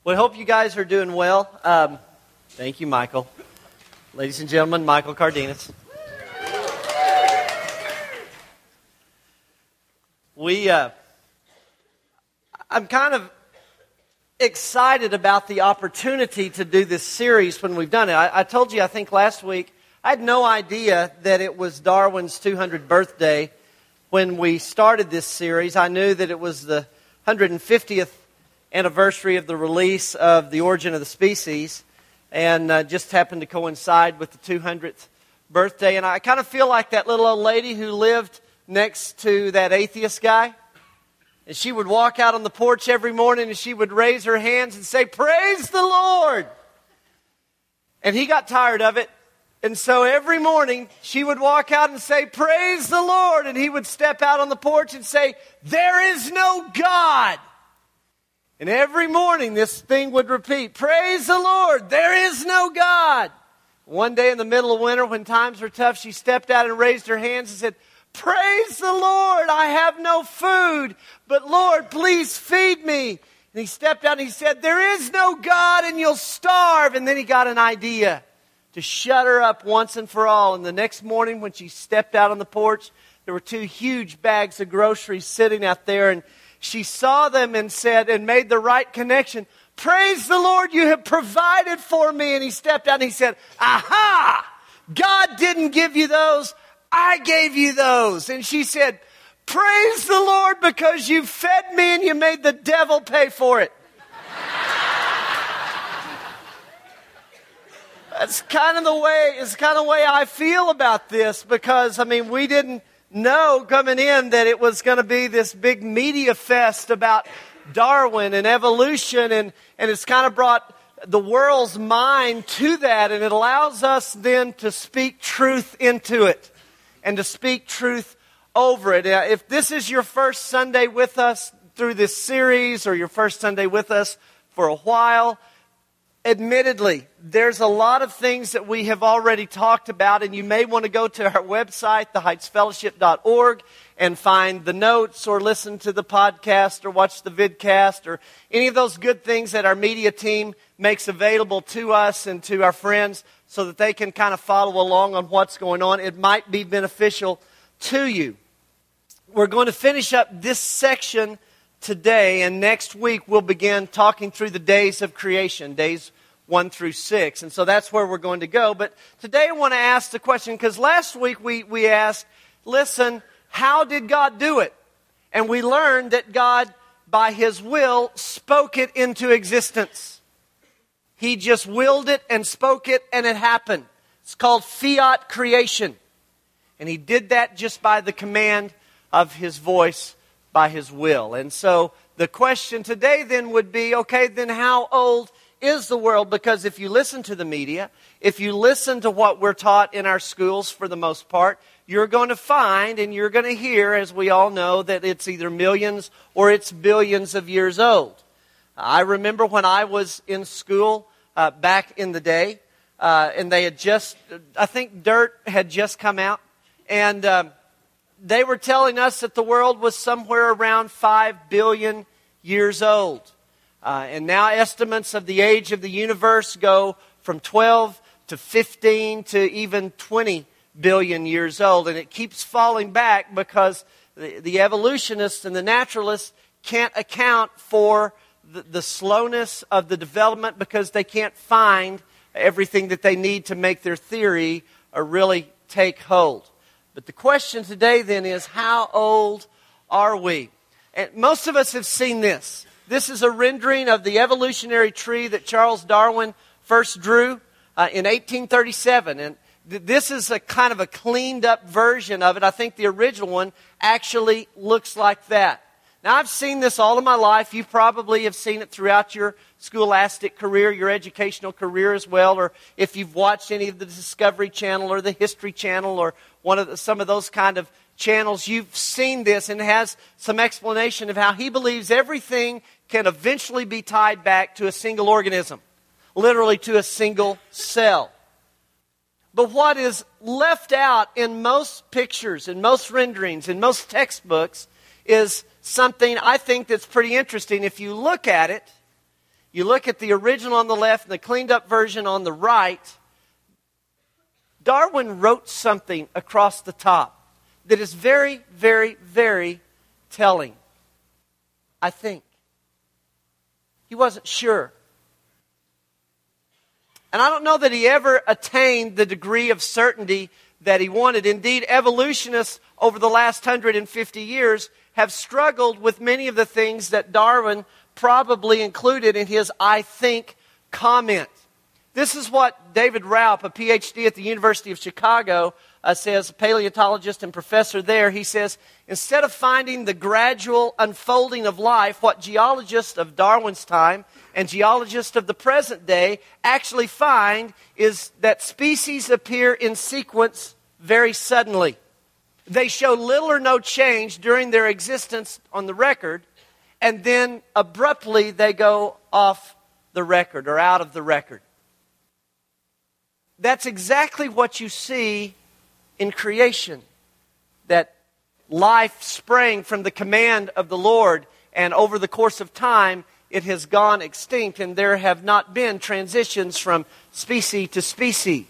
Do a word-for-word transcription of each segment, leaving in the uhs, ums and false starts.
Well, I hope you guys are doing well. Um, thank you, Michael. Ladies and gentlemen, Michael Cardenas. We, uh, I'm kind of excited about the opportunity to do this series when we've done it. I, I told you, I think last week, I had no idea that it was Darwin's two hundredth birthday when we started this series. I knew that it was the one hundred fiftieth anniversary of the release of The Origin of the Species, and uh, just happened to coincide with the two hundredth birthday. And I kind of feel like that little old lady who lived next to that atheist guy. And she would walk out on the porch every morning and she would raise her hands and say, "Praise the Lord!" And he got tired of it. And so every morning she would walk out and say, "Praise the Lord!" And he would step out on the porch and say, "There is no God." And every morning this thing would repeat, "Praise the Lord, there is no God." One day in the middle of winter when times were tough, she stepped out and raised her hands and said, "Praise the Lord, I have no food, but Lord, please feed me." And he stepped out and he said, "There is no God and you'll starve." And then he got an idea to shut her up once and for all. And the next morning when she stepped out on the porch, there were two huge bags of groceries sitting out there, and she saw them and said, and made the right connection, "Praise the Lord, you have provided for me." And he stepped out and he said, "Aha! God didn't give you those, I gave you those." And she said, "Praise the Lord because you fed me and you made the devil pay for it." That's kind of the way, it's kind of the way I feel about this, because, I mean, we didn't know coming in that it was going to be this big media fest about Darwin and evolution, and, and it's kind of brought the world's mind to that, and it allows us then to speak truth into it and to speak truth over it. Uh, if this is your first Sunday with us through this series, or your first Sunday with us for a while, admittedly, there's a lot of things that we have already talked about, and you may want to go to our website, the heights fellowship dot org, and find the notes, or listen to the podcast, or watch the vidcast, or any of those good things that our media team makes available to us and to our friends so that they can kind of follow along on what's going on. It might be beneficial to you. We're going to finish up this section today, and next week we'll begin talking through the days of creation, days one through six. And so that's where we're going to go. But today I want to ask the question, because last week we, we asked, listen, how did God do it? And we learned that God, by His will, spoke it into existence. He just willed it and spoke it, and it happened. It's called fiat creation. And He did that just by the command of His voice, by His will. And so the question today then would be, okay, then how old is the world? Because if you listen to the media, if you listen to what we're taught in our schools for the most part, you're going to find and you're going to hear, as we all know, that it's either millions or it's billions of years old. I remember when I was in school uh, back in the day, uh, and they had just, I think Dirt had just come out, and um, they were telling us that the world was somewhere around five billion years old. Uh, and now estimates of the age of the universe go from twelve to fifteen to even twenty billion years old. And it keeps falling back because the, the evolutionists and the naturalists can't account for the, the slowness of the development, because they can't find everything that they need to make their theory uh, really take hold. But the question today then is, how old are we? And most of us have seen this. This is a rendering of the evolutionary tree that Charles Darwin first drew uh, in eighteen thirty-seven. And th- this is a kind of a cleaned up version of it. I think the original one actually looks like that. Now, I've seen this all of my life. You probably have seen it throughout your scholastic career, your educational career as well, or if you've watched any of the Discovery Channel or the History Channel or one of the, some of those kind of channels, you've seen this, and it has some explanation of how he believes everything can eventually be tied back to a single organism, literally to a single cell. But what is left out in most pictures, in most renderings, in most textbooks is something I think that's pretty interesting. If you look at it, you look at the original on the left and the cleaned up version on the right, Darwin wrote something across the top that is very, very, very telling. I think. He wasn't sure. And I don't know that he ever attained the degree of certainty that he wanted. Indeed, evolutionists over the last one hundred fifty years have struggled with many of the things that Darwin probably included in his "I think" comment. This is what David Raup, a P H D at the University of Chicago, uh, says, a paleontologist and professor there. He says, instead of finding the gradual unfolding of life, what geologists of Darwin's time and geologists of the present day actually find is that species appear in sequence very suddenly. They show little or no change during their existence on the record, and then abruptly they go off the record or out of the record. That's exactly what you see in creation. That life sprang from the command of the Lord, and over the course of time, it has gone extinct, and there have not been transitions from species to species.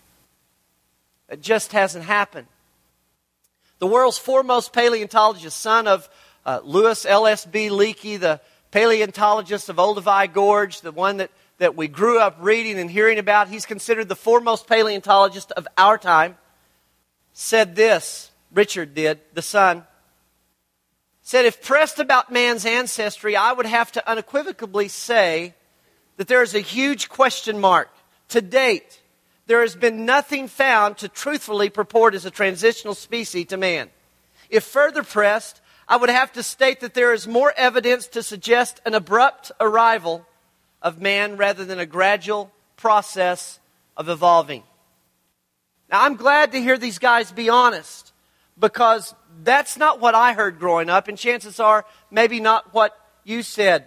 It just hasn't happened. The world's foremost paleontologist, son of uh, Louis L S B Leakey, the paleontologist of Olduvai Gorge, the one that, that we grew up reading and hearing about, he's considered the foremost paleontologist of our time, said this, Richard did, the son, said, if pressed about man's ancestry, I would have to unequivocally say that there is a huge question mark. To date, there has been nothing found to truthfully purport as a transitional species to man. If further pressed, I would have to state that there is more evidence to suggest an abrupt arrival of man rather than a gradual process of evolving. Now, I'm glad to hear these guys be honest, because that's not what I heard growing up, and chances are maybe not what you said.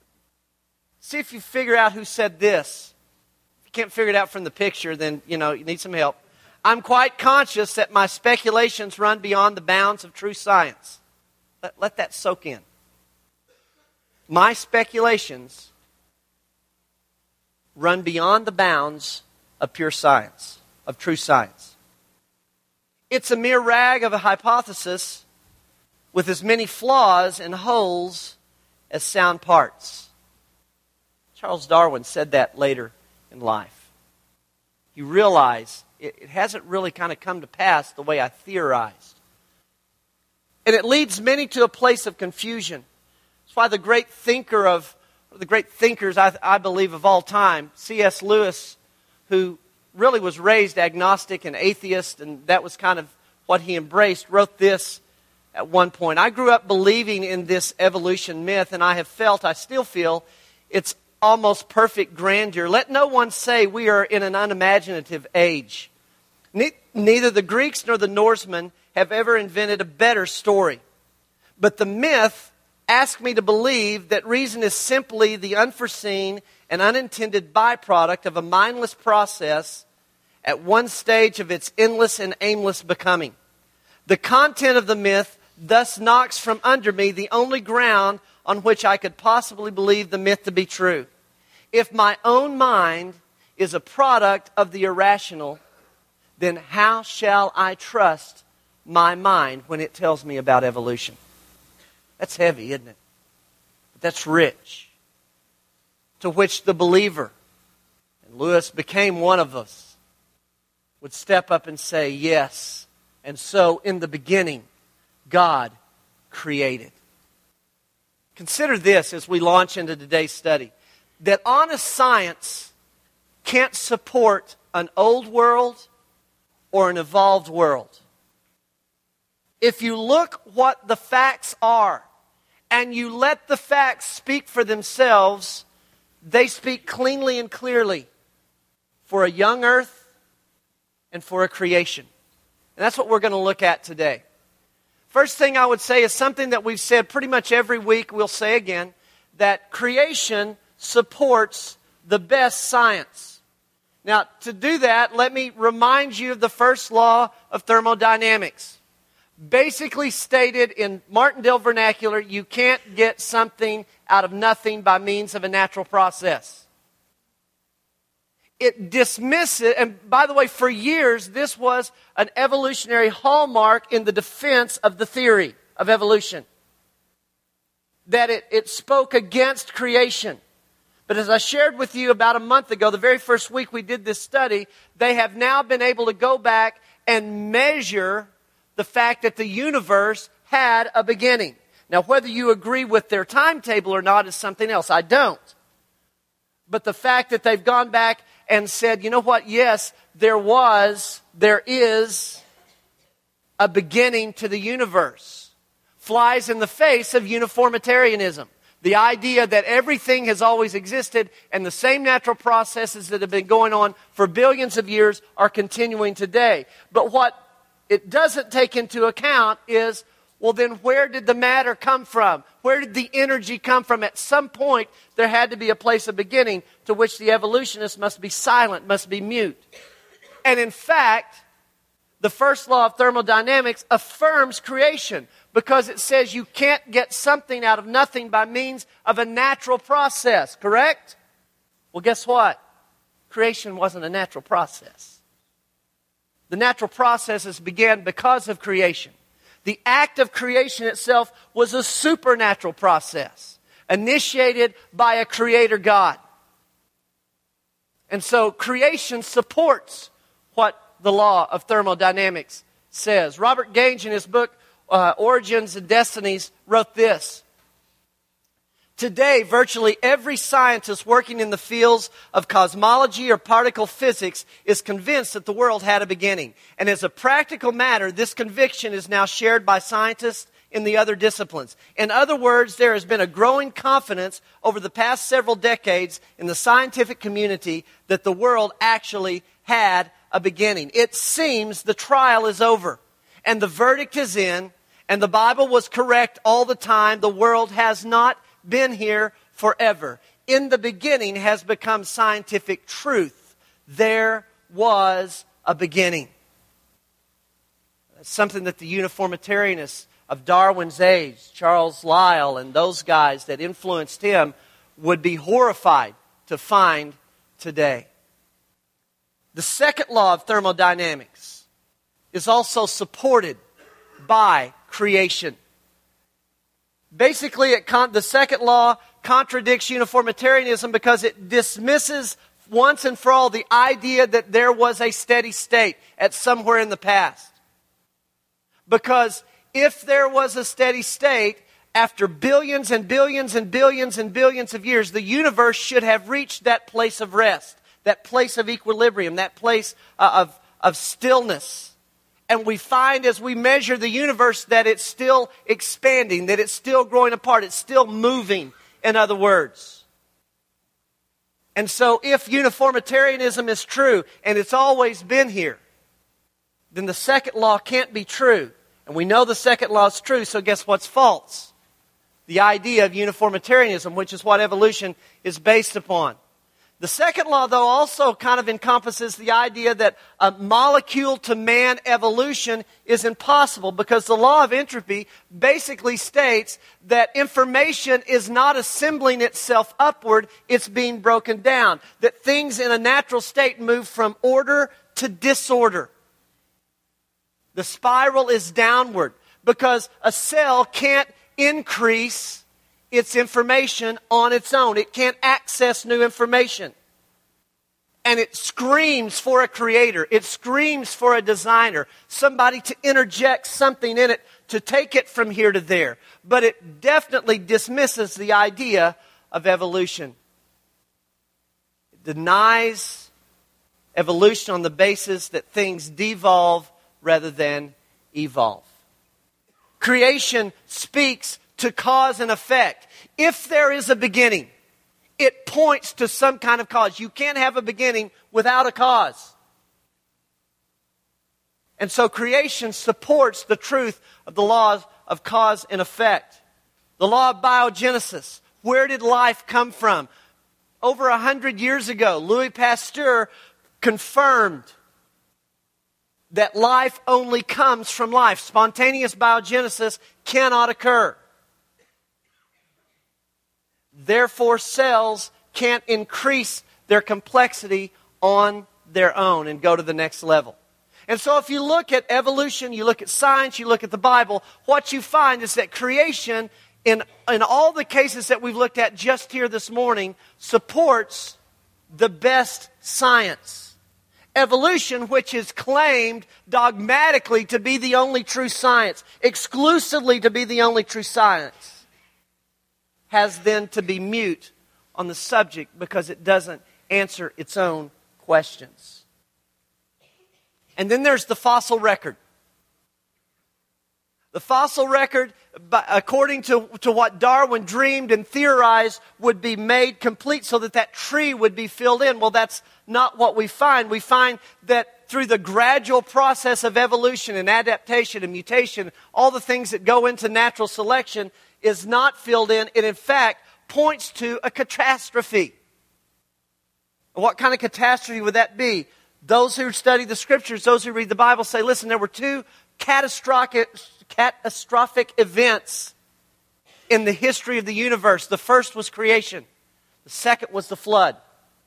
See if you figure out who said this. If you can't figure it out from the picture, then, you know, you need some help. I'm quite conscious that my speculations run beyond the bounds of true science. Let, let that soak in. My speculations run beyond the bounds of pure science, of true science. It's a mere rag of a hypothesis with as many flaws and holes as sound parts. Charles Darwin said that later in life. You realize it, it hasn't really kind of come to pass the way I theorized. And it leads many to a place of confusion. That's why the great thinker of, the great thinkers, I, I believe, of all time, C S Lewis, who really was raised agnostic and atheist, and that was kind of what he embraced, wrote this at one point. I grew up believing in this evolution myth, and I have felt, I still feel, its almost perfect grandeur. Let no one say we are in an unimaginative age. Ne- neither the Greeks nor the Norsemen have ever invented a better story. But the myth asks me to believe that reason is simply the unforeseen and unintended byproduct of a mindless process at one stage of its endless and aimless becoming. The content of the myth thus knocks from under me the only ground on which I could possibly believe the myth to be true. If my own mind is a product of the irrational, then how shall I trust my mind when it tells me about evolution? That's heavy, isn't it? But that's rich. To which the believer, and Lewis became one of us, would step up and say, yes. And so, in the beginning, God created. Consider this as we launch into today's study, that honest science can't support an old world or an evolved world. If you look what the facts are, and you let the facts speak for themselves, they speak cleanly and clearly for a young earth and for a creation. And that's what we're going to look at today. First thing I would say is something that we've said pretty much every week, we'll say again, that creation supports the best science. Now, to do that, let me remind you of the first law of thermodynamics. Basically stated in Martindale vernacular, you can't get something out of nothing by means of a natural process. It dismisses, and by the way, for years, this was an evolutionary hallmark in the defense of the theory of evolution. That it, it spoke against creation. But as I shared with you about a month ago, the very first week we did this study, they have now been able to go back and measure the fact that the universe had a beginning. Now, whether you agree with their timetable or not is something else. I don't. But the fact that they've gone back and said, you know what, yes, there was, there is a beginning to the universe, flies in the face of uniformitarianism. The idea that everything has always existed and the same natural processes that have been going on for billions of years are continuing today. But what it doesn't take into account is, well, then where did the matter come from? Where did the energy come from? At some point, there had to be a place of beginning to which the evolutionists must be silent, must be mute. And in fact, the first law of thermodynamics affirms creation because it says you can't get something out of nothing by means of a natural process, correct? Well, guess what? Creation wasn't a natural process. The natural processes began because of creation. The act of creation itself was a supernatural process, initiated by a creator God. And so creation supports what the law of thermodynamics says. Robert Gage, in his book, uh, Origins and Destinies, wrote this. Today, virtually every scientist working in the fields of cosmology or particle physics is convinced that the world had a beginning. And as a practical matter, this conviction is now shared by scientists in the other disciplines. In other words, there has been a growing confidence over the past several decades in the scientific community that the world actually had a beginning. It seems the trial is over and the verdict is in, and the Bible was correct all the time. The world has not been here forever. In the beginning has become scientific truth. There was a beginning. That's something that the uniformitarianists of Darwin's age, Charles Lyell and those guys that influenced him, would be horrified to find today. The second law of thermodynamics is also supported by creation. Basically, it con- the second law contradicts uniformitarianism because it dismisses once and for all the idea that there was a steady state at somewhere in the past. Because if there was a steady state, after billions and billions and billions and billions of years, the universe should have reached that place of rest, that place of equilibrium, that place uh, of, of stillness. And we find as we measure the universe that it's still expanding, that it's still growing apart, it's still moving, in other words. And so if uniformitarianism is true, and it's always been here, then the second law can't be true. And we know the second law is true, so guess what's false? The idea of uniformitarianism, which is what evolution is based upon. The second law, though, also kind of encompasses the idea that a molecule-to-man evolution is impossible because the law of entropy basically states that information is not assembling itself upward, it's being broken down. That things in a natural state move from order to disorder. The spiral is downward because a cell can't increase its information on its own. It can't access new information. And it screams for a creator. It screams for a designer. Somebody to interject something in it to take it from here to there. But it definitely dismisses the idea of evolution. It denies evolution on the basis that things devolve rather than evolve. Creation speaks to cause and effect. If there is a beginning, it points to some kind of cause. You can't have a beginning without a cause. And so creation supports the truth of the laws of cause and effect. The law of biogenesis. Where did life come from? Over a hundred years ago, Louis Pasteur confirmed that life only comes from life. Spontaneous biogenesis cannot occur. Therefore, cells can't increase their complexity on their own and go to the next level. And so if you look at evolution, you look at science, you look at the Bible, what you find is that creation, in, in all the cases that we've looked at just here this morning, supports the best science. Evolution, which is claimed dogmatically to be the only true science, exclusively to be the only true science, has then to be mute on the subject because it doesn't answer its own questions. And then there's the fossil record. The fossil record, according to, to what Darwin dreamed and theorized, would be made complete so that that tree would be filled in. Well, that's not what we find. We find that through the gradual process of evolution and adaptation and mutation, all the things that go into natural selection is not filled in. It, in fact, points to a catastrophe. What kind of catastrophe would that be? Those who study the Scriptures, those who read the Bible say, listen, there were two catastrophic, catastrophic events in the history of the universe. The first was creation. The second was the flood.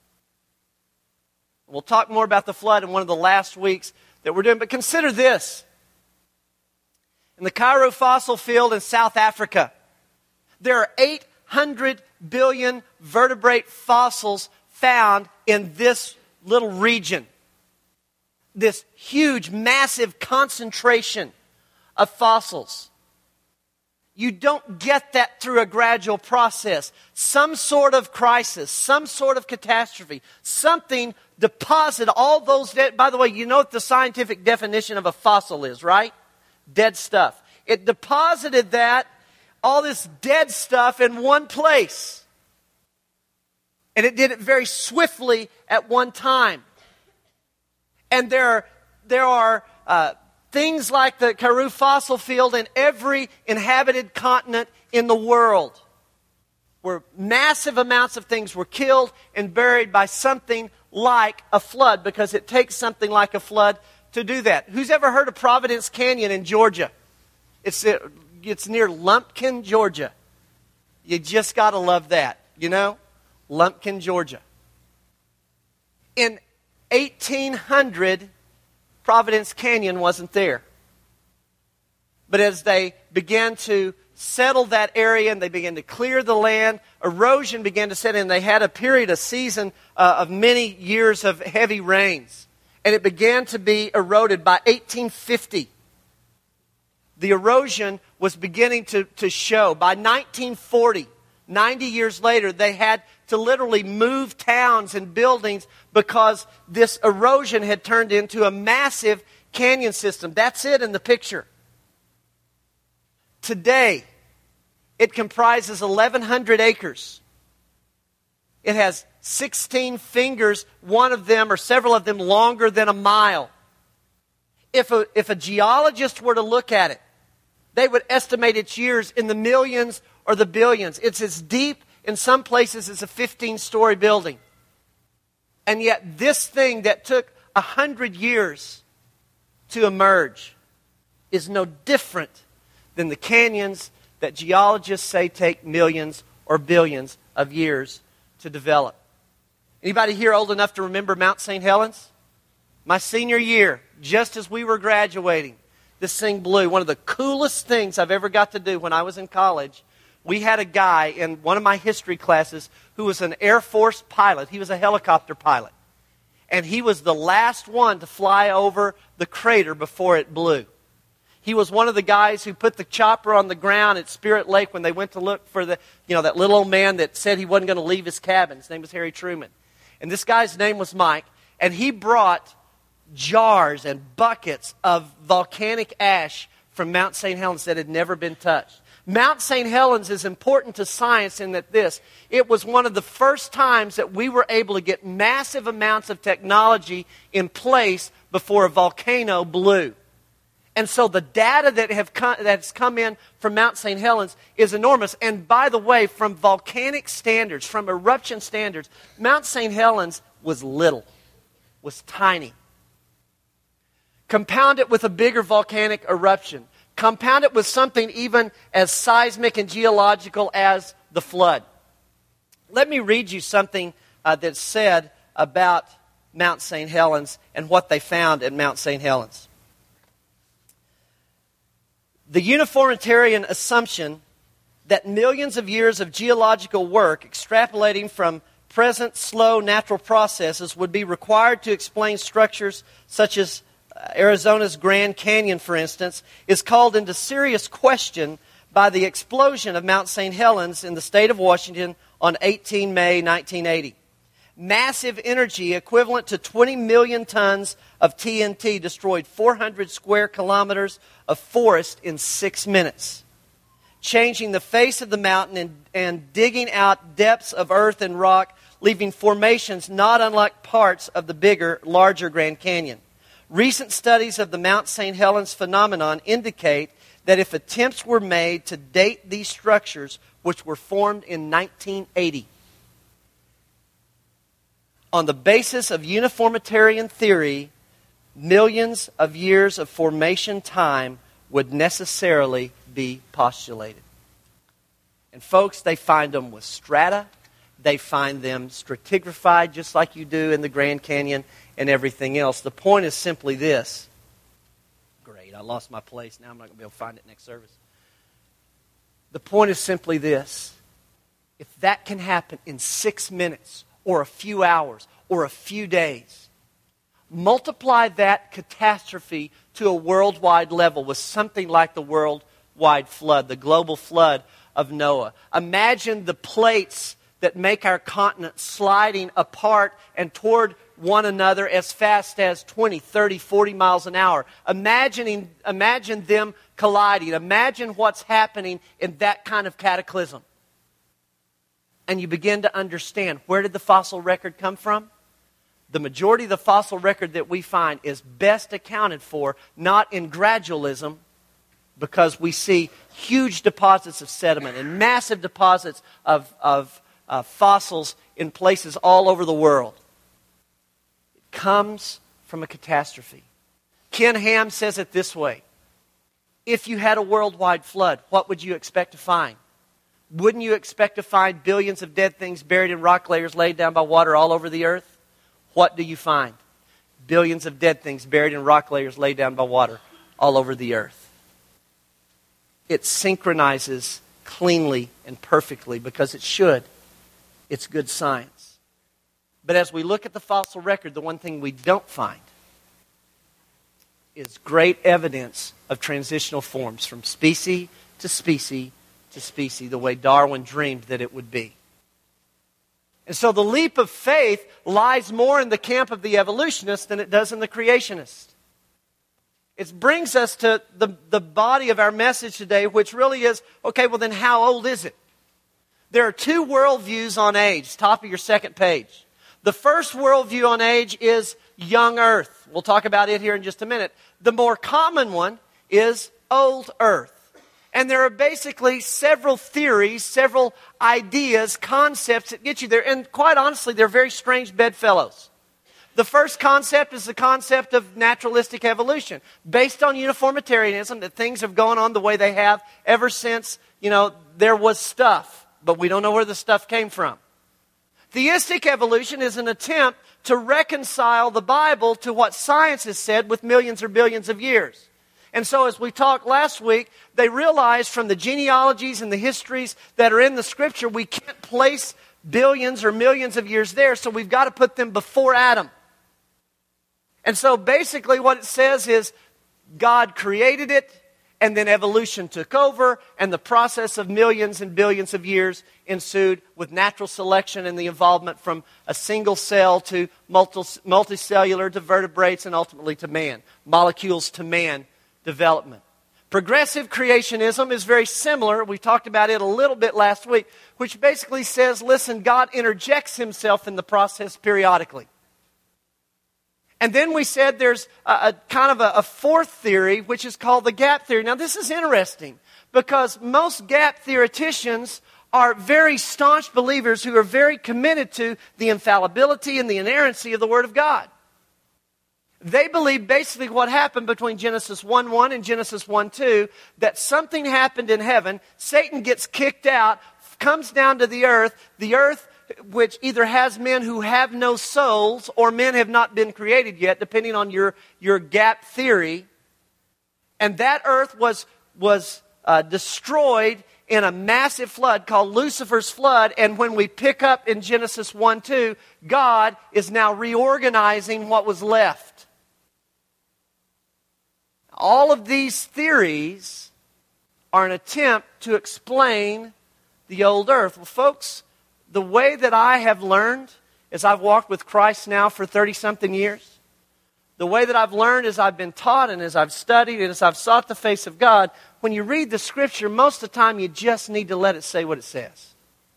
We'll talk more about the flood in one of the last weeks that we're doing. But consider this. In the Cairo fossil field in South Africa, there are eight hundred billion vertebrate fossils found in this little region. This huge, massive concentration of fossils. You don't get that through a gradual process. Some sort of crisis, some sort of catastrophe, something deposit all those dead. By the way, you know what the scientific definition of a fossil is, right? Dead stuff. It deposited that, all this dead stuff in one place. And it did it very swiftly at one time. And there are, there are uh, things like the Karoo fossil field in every inhabited continent in the world, where massive amounts of things were killed and buried by something like a flood, because it takes something like a flood to do that. Who's ever heard of Providence Canyon in Georgia? It's, it's near Lumpkin, Georgia. You just got to love that, you know? Lumpkin, Georgia. In eighteen hundred, Providence Canyon wasn't there. But as they began to settle that area and they began to clear the land, erosion began to set in. They had a period, a season uh, of many years of heavy rains. And it began to be eroded by eighteen fifty. The erosion was beginning to, to show. By nineteen forty, ninety years later, they had to literally move towns and buildings because this erosion had turned into a massive canyon system. That's it in the picture. Today, it comprises eleven hundred acres. It has sixteen fingers, one of them or several of them longer than a mile. If a, if a geologist were to look at it, they would estimate its years in the millions or the billions. It's as deep in some places as a fifteen-story building. And yet this thing that took a hundred years to emerge is no different than the canyons that geologists say take millions or billions of years to develop. Anybody here old enough to remember Mount Saint Helens? My senior year, just as we were graduating, this thing blew. One of the coolest things I've ever got to do when I was in college, we had a guy in one of my history classes who was an Air Force pilot. He was a helicopter pilot. And he was the last one to fly over the crater before it blew. He was one of the guys who put the chopper on the ground at Spirit Lake when they went to look for the, you know, that little old man that said he wasn't going to leave his cabin. His name was Harry Truman. And this guy's name was Mike. And he brought jars and buckets of volcanic ash from Mount Saint Helens that had never been touched. Mount Saint Helens is important to science in that this, it was one of the first times that we were able to get massive amounts of technology in place before a volcano blew. And so the data that have come, that's come in from Mount Saint Helens is enormous. And by the way, from volcanic standards, from eruption standards, Mount Saint Helens was little, was tiny. Compound it with a bigger volcanic eruption. Compound it with something even as seismic and geological as the flood. Let me read you something uh, that's said about Mount Saint Helens and what they found at Mount Saint Helens. The uniformitarian assumption that millions of years of geological work extrapolating from present slow natural processes would be required to explain structures such as Arizona's Grand Canyon, for instance, is called into serious question by the explosion of Mount Saint Helens in the state of Washington on the eighteenth of May, nineteen eighty. Massive energy equivalent to twenty million tons of T N T destroyed four hundred square kilometers of forest in six minutes, changing the face of the mountain and, and digging out depths of earth and rock, leaving formations not unlike parts of the bigger, larger Grand Canyon. Recent studies of the Mount Saint Helens phenomenon indicate that if attempts were made to date these structures, which were formed in nineteen eighty, on the basis of uniformitarian theory, millions of years of formation time would necessarily be postulated. And folks, they find them with strata. They find them stratigraphied just like you do in the Grand Canyon and everything else. The point is simply this. Great, I lost my place. Now I'm not going to be able to find it next service. The point is simply this. If that can happen in six minutes or a few hours or a few days, multiply that catastrophe to a worldwide level with something like the worldwide flood, the global flood of Noah. Imagine the plates that make our continent sliding apart and toward one another as fast as twenty, thirty, forty miles an hour. Imagining, imagine them colliding. Imagine what's happening in that kind of cataclysm. And you begin to understand, where did the fossil record come from? The majority of the fossil record that we find is best accounted for not in gradualism, because we see huge deposits of sediment and massive deposits of, of uh, fossils in places all over the world. It comes from a catastrophe. Ken Ham says it this way. If you had a worldwide flood, what would you expect to find? Wouldn't you expect to find billions of dead things buried in rock layers laid down by water all over the earth? What do you find? Billions of dead things buried in rock layers laid down by water all over the earth. It synchronizes cleanly and perfectly because it should. It's good science. But as we look at the fossil record, the one thing we don't find is great evidence of transitional forms from species to species to species, the way Darwin dreamed that it would be. And so the leap of faith lies more in the camp of the evolutionist than it does in the creationist. It brings us to the, the body of our message today, which really is, okay, well then how old is it? There are two worldviews on age, top of your second page. The first worldview on age is young earth. We'll talk about it here in just a minute. The more common one is old earth. And there are basically several theories, several ideas, concepts that get you there. And quite honestly, they're very strange bedfellows. The first concept is the concept of naturalistic evolution, based on uniformitarianism, that things have gone on the way they have ever since, you know, there was stuff, but we don't know where the stuff came from. Theistic evolution is an attempt to reconcile the Bible to what science has said with millions or billions of years. And so as we talked last week, they realized from the genealogies and the histories that are in the Scripture, we can't place billions or millions of years there, so we've got to put them before Adam. And so basically what it says is God created it, and then evolution took over, and the process of millions and billions of years ensued with natural selection and the involvement from a single cell to multi- multicellular to vertebrates and ultimately to man, molecules to man development. Progressive creationism is very similar. We talked about it a little bit last week, which basically says, listen, God interjects himself in the process periodically. And then we said there's a, a kind of a, a fourth theory, which is called the gap theory. Now, this is interesting because most gap theoreticians are very staunch believers who are very committed to the infallibility and the inerrancy of the Word of God. They believe basically what happened between Genesis one one and Genesis one two, that something happened in heaven, Satan gets kicked out, comes down to the earth, the earth which either has men who have no souls or men have not been created yet, depending on your, your gap theory. And that earth was, was uh, destroyed in a massive flood called Lucifer's flood. And when we pick up in Genesis one two, God is now reorganizing what was left. All of these theories are an attempt to explain the old earth. Well, folks, the way that I have learned, as I've walked with Christ now for thirty-something years, the way that I've learned as I've been taught and as I've studied and as I've sought the face of God, when you read the Scripture, most of the time you just need to let it say what it says.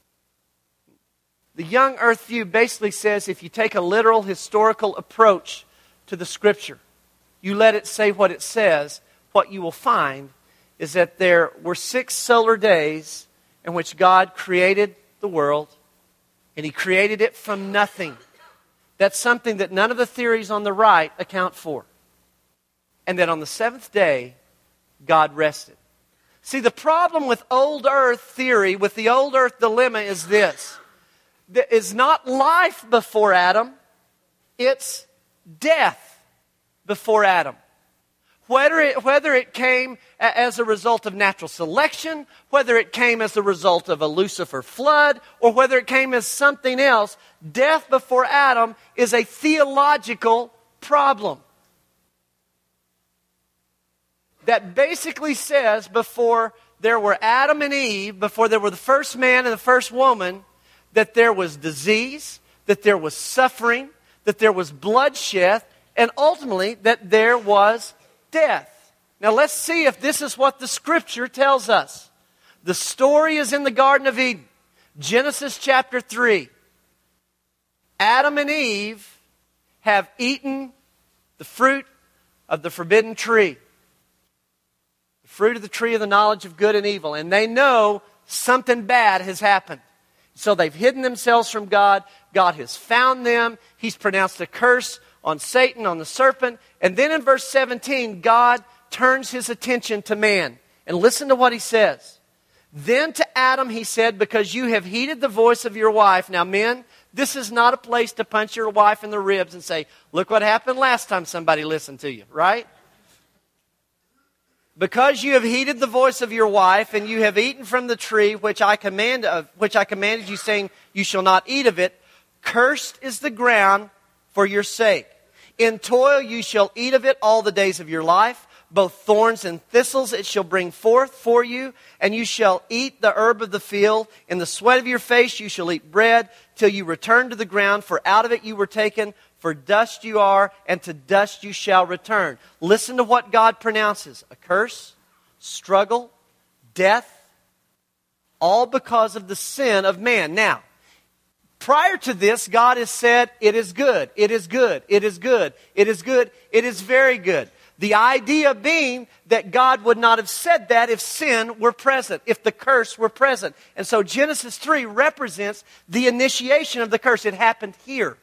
The young earth view basically says if you take a literal historical approach to the Scripture, you let it say what it says, what you will find is that there were six solar days in which God created the world, and He created it from nothing. That's something that none of the theories on the right account for. And that on the seventh day, God rested. See, the problem with old earth theory, with the old earth dilemma is this. There is not life before Adam, it's death before Adam. Whether it, whether it came as a result of natural selection, whether it came as a result of a Lucifer flood, or whether it came as something else, death before Adam is a theological problem. That basically says before there were Adam and Eve, before there were the first man and the first woman, that there was disease, that there was suffering, that there was bloodshed, and ultimately that there was death. Now let's see if this is what the Scripture tells us. The story is in the Garden of Eden. Genesis chapter three. Adam and Eve have eaten the fruit of the forbidden tree. The fruit of the tree of the knowledge of good and evil. And they know something bad has happened. So they've hidden themselves from God. God has found them. He's pronounced a curse on Satan, on the serpent. And then in verse seventeen, God turns His attention to man. And listen to what He says. Then to Adam He said, because you have heeded the voice of your wife. Now men, this is not a place to punch your wife in the ribs and say, look what happened last time somebody listened to you, right? Because you have heeded the voice of your wife, and you have eaten from the tree which I command of, which I commanded you, saying, you shall not eat of it, cursed is the ground for your sake. In toil you shall eat of it all the days of your life. Both thorns and thistles it shall bring forth for you, and you shall eat the herb of the field. In the sweat of your face you shall eat bread, till you return to the ground, for out of it you were taken. For dust you are, and to dust you shall return. Listen to what God pronounces. A curse, struggle, death, all because of the sin of man. Now, prior to this, God has said, it is good, it is good, it is good, it is good, it is very good. The idea being that God would not have said that if sin were present, if the curse were present. And so Genesis three represents the initiation of the curse. It happened here.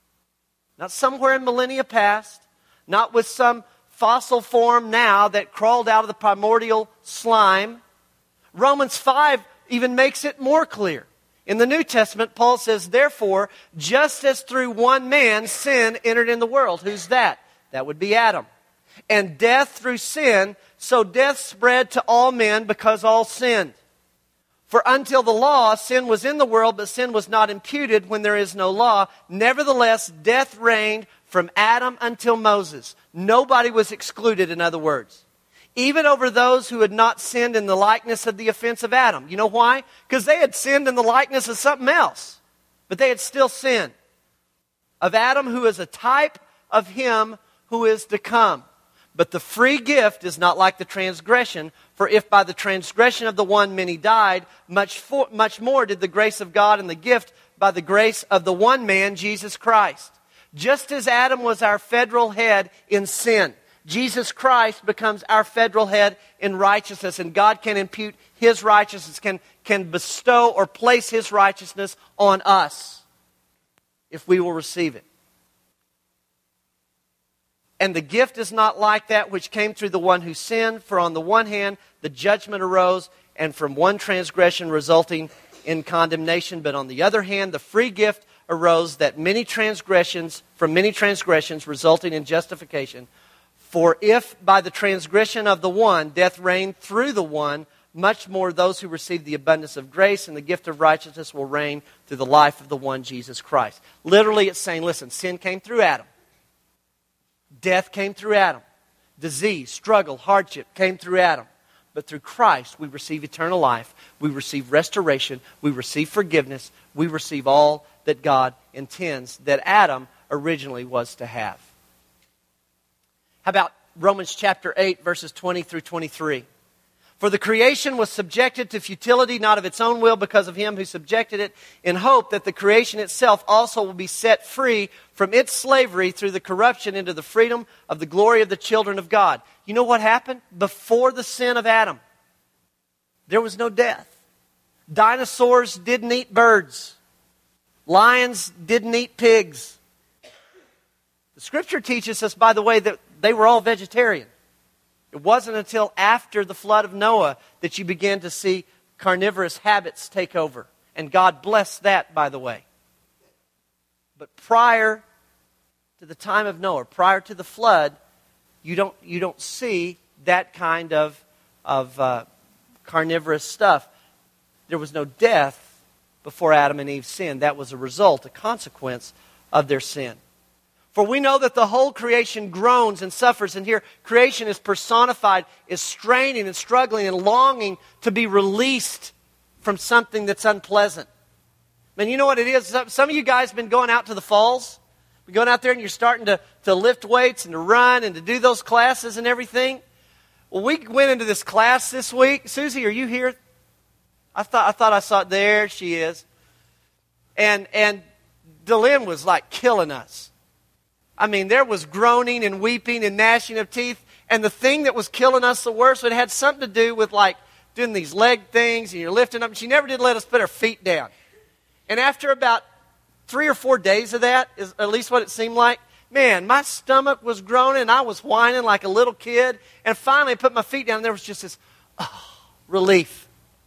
Not somewhere in millennia past, not with some fossil form now that crawled out of the primordial slime. Romans five even makes it more clear. In the New Testament, Paul says, therefore, just as through one man sin entered in the world. Who's that? That would be Adam. And death through sin, so death spread to all men because all sinned. For until the law, sin was in the world, but sin was not imputed when there is no law. Nevertheless, death reigned from Adam until Moses. Nobody was excluded, in other words. Even over those who had not sinned in the likeness of the offense of Adam. You know why? Because they had sinned in the likeness of something else. But they had still sinned. Of Adam, who is a type of him who is to come. But the free gift is not like the transgression, for if by the transgression of the one many died, much, for, much more did the grace of God and the gift by the grace of the one man, Jesus Christ. Just as Adam was our federal head in sin, Jesus Christ becomes our federal head in righteousness, and God can impute His righteousness, can, can bestow or place His righteousness on us if we will receive it. And the gift is not like that which came through the one who sinned. For on the one hand, the judgment arose, and from one transgression resulting in condemnation. But on the other hand, the free gift arose that many transgressions, from many transgressions resulting in justification. For if by the transgression of the one death reigned through the one, much more those who receive the abundance of grace and the gift of righteousness will reign through the life of the one Jesus Christ. Literally it's saying, listen, sin came through Adam. Death came through Adam. Disease, struggle, hardship came through Adam. But through Christ, we receive eternal life. We receive restoration. We receive forgiveness. We receive all that God intends that Adam originally was to have. How about Romans chapter eight, verses twenty through twenty-three? For the creation was subjected to futility, not of its own will, because of him who subjected it, in hope that the creation itself also will be set free from its slavery through the corruption into the freedom of the glory of the children of God. You know what happened? Before the sin of Adam, there was no death. Dinosaurs didn't eat birds. Lions didn't eat pigs. The Scripture teaches us, by the way, that they were all vegetarian. It wasn't until after the flood of Noah that you began to see carnivorous habits take over. And God blessed that, by the way. But prior to the time of Noah, prior to the flood, you don't, you don't see that kind of, of uh, carnivorous stuff. There was no death before Adam and Eve sinned. That was a result, a consequence of their sin. For we know that the whole creation groans and suffers. And here, creation is personified, is straining and struggling and longing to be released from something that's unpleasant. Man, you know what it is? Some of you guys have been going out to the falls. You're going out there and you're starting to, to lift weights and to run and to do those classes and everything. Well, we went into this class this week. Susie, are you here? I thought I thought I saw it. There she is. And, and Delyn was like killing us. I mean, there was groaning and weeping and gnashing of teeth. And the thing that was killing us the worst, it had something to do with like doing these leg things and you're lifting up. She never did let us put our feet down. And after about three or four days of that, is at least what it seemed like, man, my stomach was groaning and I was whining like a little kid. And finally I put my feet down and there was just this oh, relief.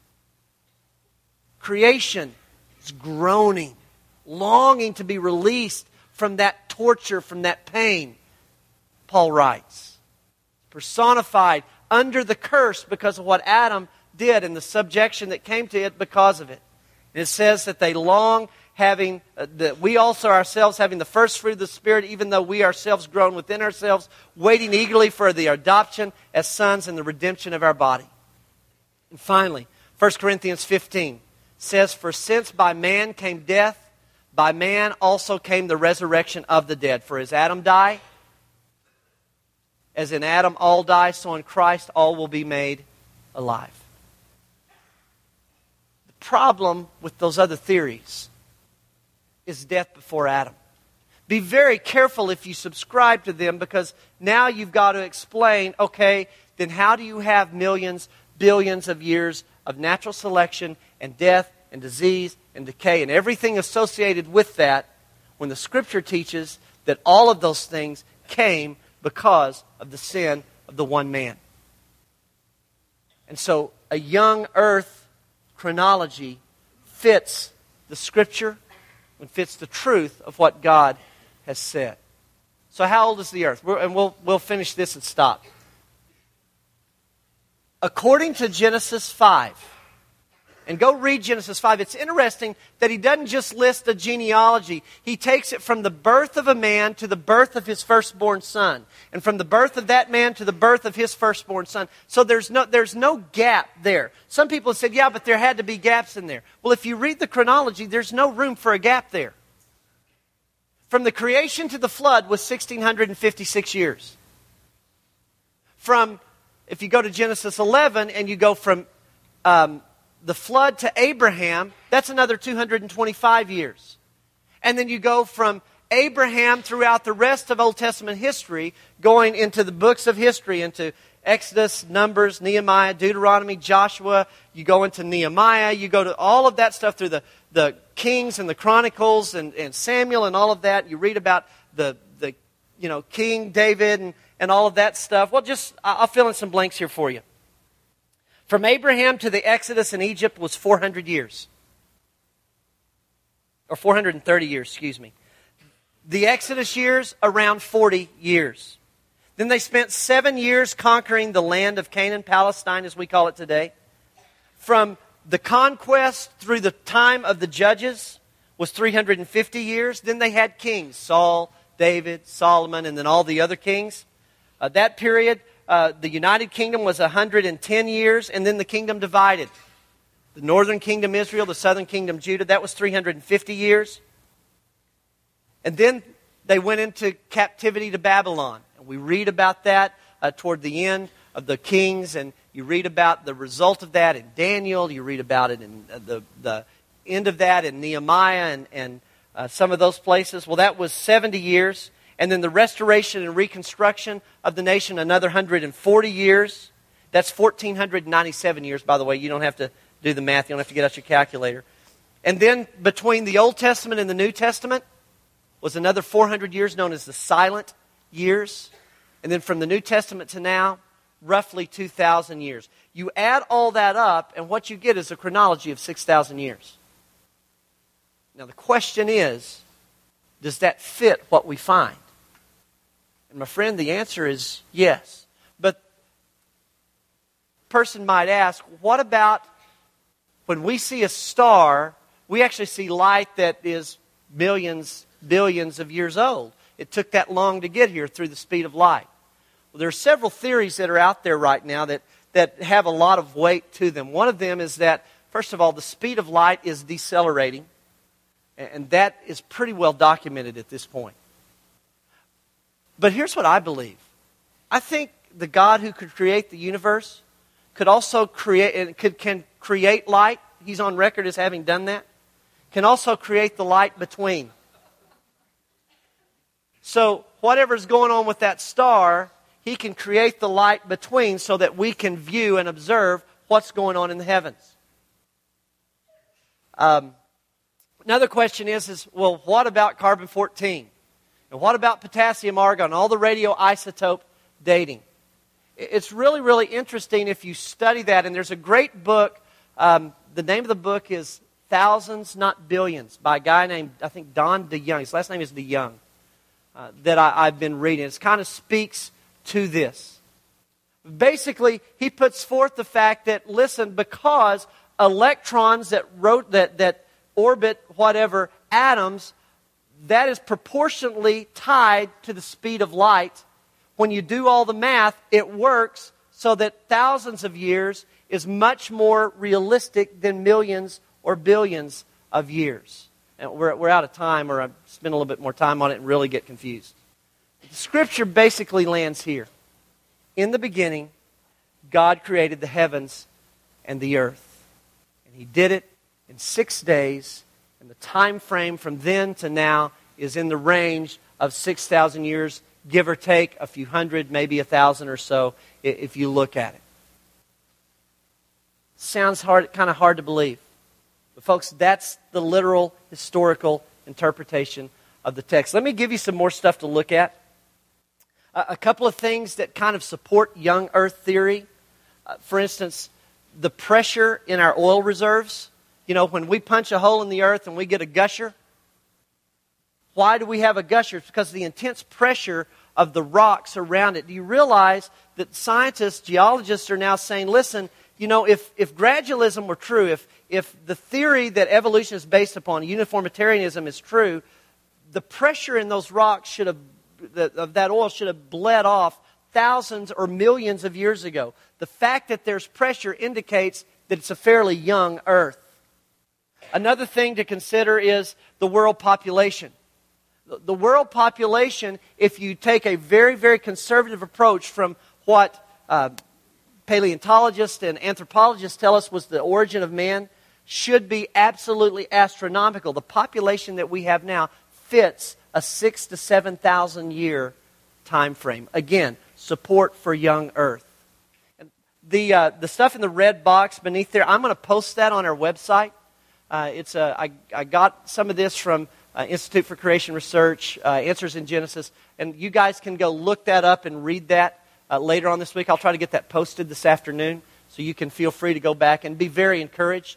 Creation is groaning, longing to be released from that torture, from that pain, Paul writes. Personified under the curse because of what Adam did and the subjection that came to it because of it. And it says that they long having, uh, that we also ourselves having the first fruit of the Spirit, even though we ourselves groan within ourselves, waiting eagerly for the adoption as sons and the redemption of our body. And finally, First Corinthians fifteen says, for since by man came death, by man also came the resurrection of the dead. For as Adam died, as in Adam all die, so in Christ all will be made alive. The problem with those other theories is death before Adam. Be very careful if you subscribe to them, because now you've got to explain, okay, then how do you have millions, billions of years of natural selection and death and disease and decay and everything associated with that, when the Scripture teaches that all of those things came because of the sin of the one man. And so a young earth chronology fits the Scripture and fits the truth of what God has said. So how old is the earth? We're, and we'll, we'll finish this and stop. According to Genesis five, and go read Genesis five. It's interesting that he doesn't just list a genealogy. He takes it from the birth of a man to the birth of his firstborn son. And from the birth of that man to the birth of his firstborn son. So there's no, there's no gap there. Some people have said, yeah, but there had to be gaps in there. Well, if you read the chronology, there's no room for a gap there. From the creation to the flood was one thousand six hundred fifty-six years. From, if you go to Genesis eleven and you go from Um, the flood to Abraham, that's another two hundred twenty-five years. And then you go from Abraham throughout the rest of Old Testament history, going into the books of history, into Exodus, Numbers, Nehemiah, Deuteronomy, Joshua. You go into Nehemiah. You go to all of that stuff through the, the Kings and the Chronicles and, and Samuel and all of that. You read about the, the you know, King David and, and all of that stuff. Well, just, I'll fill in some blanks here for you. From Abraham to the Exodus in Egypt was four hundred years. or four hundred thirty years, excuse me. The Exodus years, around forty years. Then they spent seven years conquering the land of Canaan, Palestine as we call it today. From the conquest through the time of the judges was three hundred fifty years. Then they had kings, Saul, David, Solomon, and then all the other kings. Uh, that period, uh, the United Kingdom was one hundred ten years, and then the kingdom divided. The northern kingdom Israel, the southern kingdom Judah, that was three hundred fifty years. And then they went into captivity to Babylon. And we read about that uh, toward the end of the Kings, and you read about the result of that in Daniel. You read about it in uh, the, the end of that in Nehemiah and, and uh, some of those places. Well, that was seventy years. And then the restoration and reconstruction of the nation, another one hundred forty years. That's one thousand four hundred ninety-seven years, by the way. You don't have to do the math. You don't have to get out your calculator. And then between the Old Testament and the New Testament was another four hundred years known as the silent years. And then from the New Testament to now, roughly two thousand years. You add all that up, and what you get is a chronology of six thousand years. Now the question is, does that fit what we find? And my friend, the answer is yes. But a person might ask, what about when we see a star, we actually see light that is millions, billions of years old. It took that long to get here through the speed of light. Well, there are several theories that are out there right now that, that have a lot of weight to them. One of them is that, first of all, the speed of light is decelerating. And that is pretty well documented at this point. But here's what I believe. I think the God who could create the universe could also create, could, can create light. He's on record as having done that. Can also create the light between. So whatever's going on with that star, He can create the light between so that we can view and observe what's going on in the heavens. Um, another question is, is, well, what about carbon fourteen? And what about potassium argon, all the radioisotope dating? It's really, really interesting if you study that. And there's a great book. Um, the name of the book is Thousands, Not Billions, by a guy named, I think, Don DeYoung. His last name is DeYoung, uh, that I, I've been reading. It kind of speaks to this. Basically, he puts forth the fact that, listen, because electrons that wrote that that orbit whatever atoms, that is proportionally tied to the speed of light. When you do all the math, it works so that thousands of years is much more realistic than millions or billions of years. And we're, we're out of time, or I spend a little bit more time on it and really get confused. The Scripture basically lands here. In the beginning, God created the heavens and the earth. And He did it in six days. And the time frame from then to now is in the range of six thousand years, give or take a few hundred, maybe a thousand or so, if you look at it. Sounds hard, kind of hard to believe. But folks, that's the literal historical interpretation of the text. Let me give you some more stuff to look at. A couple of things that kind of support young earth theory. Uh, for instance, the pressure in our oil reserves. You know, when we punch a hole in the earth and we get a gusher, why do we have a gusher? It's because of the intense pressure of the rocks around it. Do you realize that scientists, geologists are now saying, listen, you know, if, if gradualism were true, if, if the theory that evolution is based upon, uniformitarianism, is true, the pressure in those rocks should have, the, of that oil should have bled off thousands or millions of years ago. The fact that there's pressure indicates that it's a fairly young earth. Another thing to consider is the world population. The world population, if you take a very, very conservative approach from what uh, paleontologists and anthropologists tell us was the origin of man, should be absolutely astronomical. The population that we have now fits a six to seven thousand year time frame. Again, support for young Earth. And the uh, the stuff in the red box beneath there, I'm going to post that on our website. Uh, it's a I I got some of this from Uh, Institute for Creation Research, uh, Answers in Genesis. And you guys can go look that up and read that uh, later on this week. I'll try to get that posted this afternoon so you can feel free to go back and be very encouraged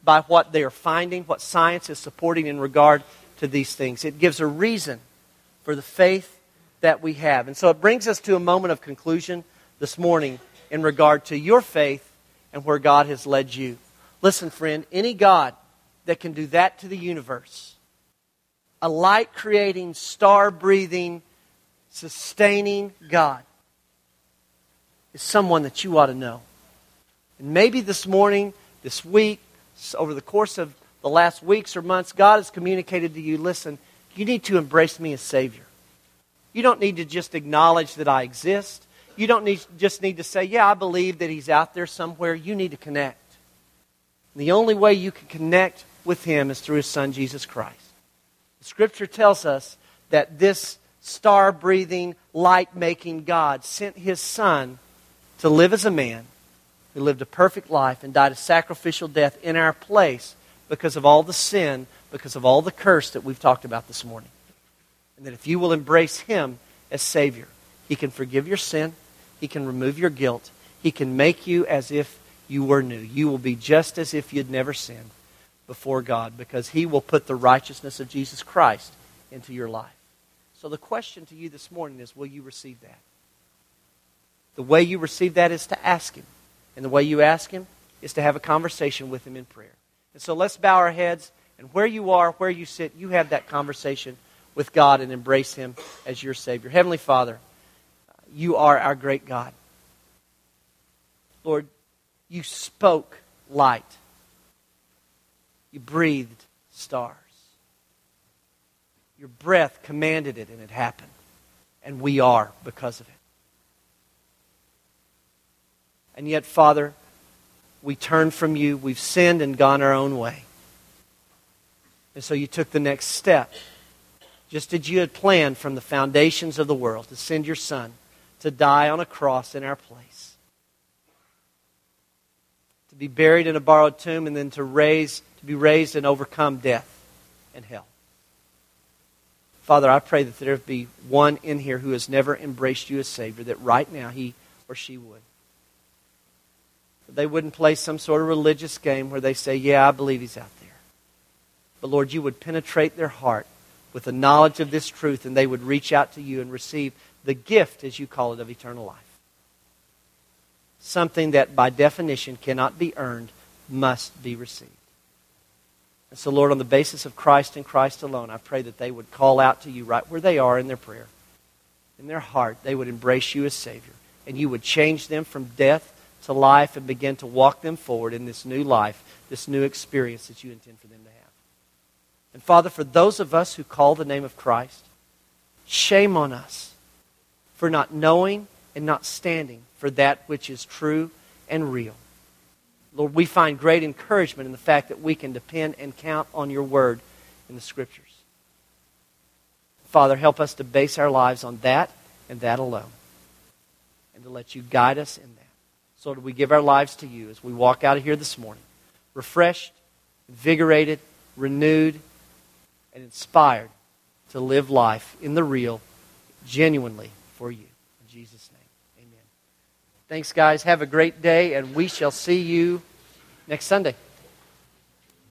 by what they are finding, what science is supporting in regard to these things. It gives a reason for the faith that we have. And so it brings us to a moment of conclusion this morning in regard to your faith and where God has led you. Listen, friend, any God that can do that to the universe, a light-creating, star-breathing, sustaining God, is someone that you ought to know. And maybe this morning, this week, over the course of the last weeks or months, God has communicated to you, listen, you need to embrace me as Savior. You don't need to just acknowledge that I exist. You don't need, just need to say, yeah, I believe that He's out there somewhere. You need to connect. The only way you can connect with Him is through His Son, Jesus Christ. The Scripture tells us that this star-breathing, light-making God sent His Son to live as a man who lived a perfect life and died a sacrificial death in our place because of all the sin, because of all the curse that we've talked about this morning. And that if you will embrace Him as Savior, He can forgive your sin, He can remove your guilt, He can make you as if you were new. You will be just as if you'd never sinned before God, because He will put the righteousness of Jesus Christ into your life. So the question to you this morning is, will you receive that? The way you receive that is to ask Him. And the way you ask Him is to have a conversation with Him in prayer. And so let's bow our heads, and where you are, where you sit, you have that conversation with God and embrace Him as your Savior. Heavenly Father, You are our great God. Lord, You spoke light. You breathed stars. Your breath commanded it, and it happened. And we are because of it. And yet, Father, we turned from You. We've sinned and gone our own way. And so You took the next step, just as You had planned from the foundations of the world, to send Your Son to die on a cross in our place. To be buried in a borrowed tomb, and then to raise, to be raised and overcome death and hell. Father, I pray that there be one in here who has never embraced You as Savior, that right now he or she would. That they wouldn't play some sort of religious game where they say, yeah, I believe He's out there. But Lord, You would penetrate their heart with the knowledge of this truth, and they would reach out to You and receive the gift, as You call it, of eternal life. Something that by definition cannot be earned, must be received. And so, Lord, on the basis of Christ and Christ alone, I pray that they would call out to You right where they are in their prayer. In their heart, they would embrace You as Savior. And You would change them from death to life and begin to walk them forward in this new life, this new experience that You intend for them to have. And Father, for those of us who call the name of Christ, shame on us for not knowing and not standing for that which is true and real. Lord, we find great encouragement in the fact that we can depend and count on Your Word in the Scriptures. Father, help us to base our lives on that and that alone, and to let You guide us in that. So Lord, we give our lives to You as we walk out of here this morning, refreshed, invigorated, renewed, and inspired to live life in the real, genuinely for You. In Jesus' name. Thanks, guys. Have a great day, and we shall see you next Sunday.